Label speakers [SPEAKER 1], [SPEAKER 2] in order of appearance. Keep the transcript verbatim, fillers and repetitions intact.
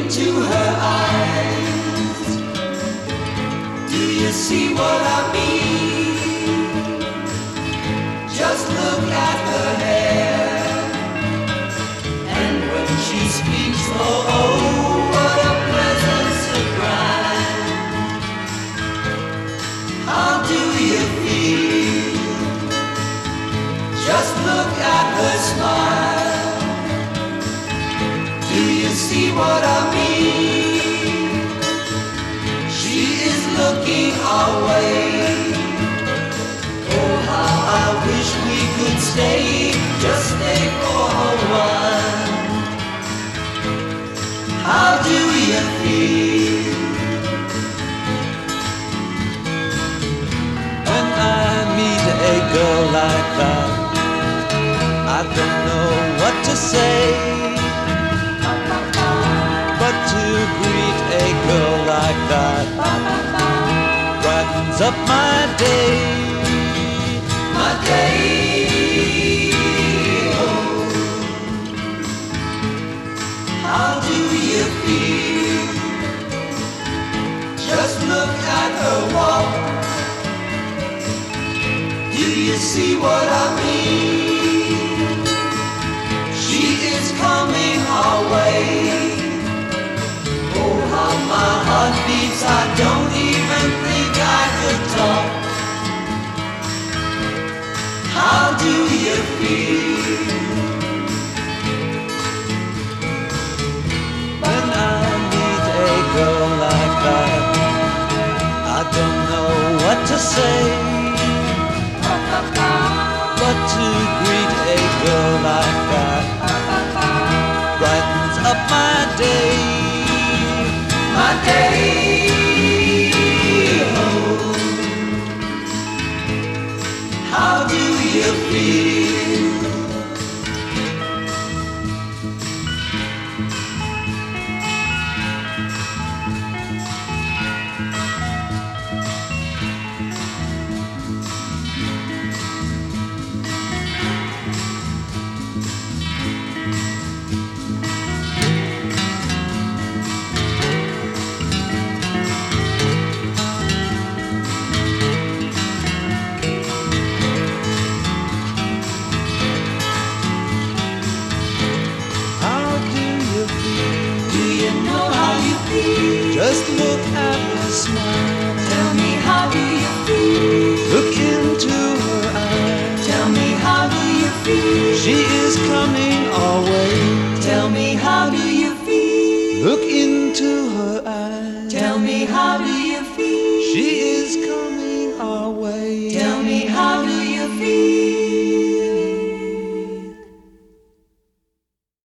[SPEAKER 1] into her eyes. Do you see what I mean? Just look at her hair, and when she speaks, oh, oh, what a pleasant surprise. How do you feel? Just look at her smile. Do you see what I mean? She is looking our way. Oh, how I wish we could stay, just stay for a while. How do you feel?
[SPEAKER 2] When I meet a girl like that, I don't know what to say, but to greet a girl like that brightens up my day.
[SPEAKER 1] My day, oh. How do you feel? Just look at her walk. Do you see what I mean? She is coming our way. Oh, how my heart beats, I don't even think I could talk. How do you feel?
[SPEAKER 2] When I meet a girl like that, I don't know what to say, but to greet a girl like that brightens up my day.
[SPEAKER 1] My day, oh. How do you feel?
[SPEAKER 2] Just look at her smile.
[SPEAKER 1] Tell me, how do you feel?
[SPEAKER 2] Look into her eyes.
[SPEAKER 1] Tell me, how do you feel?
[SPEAKER 2] She is coming our way.
[SPEAKER 1] Tell me, how do you feel?
[SPEAKER 2] Look into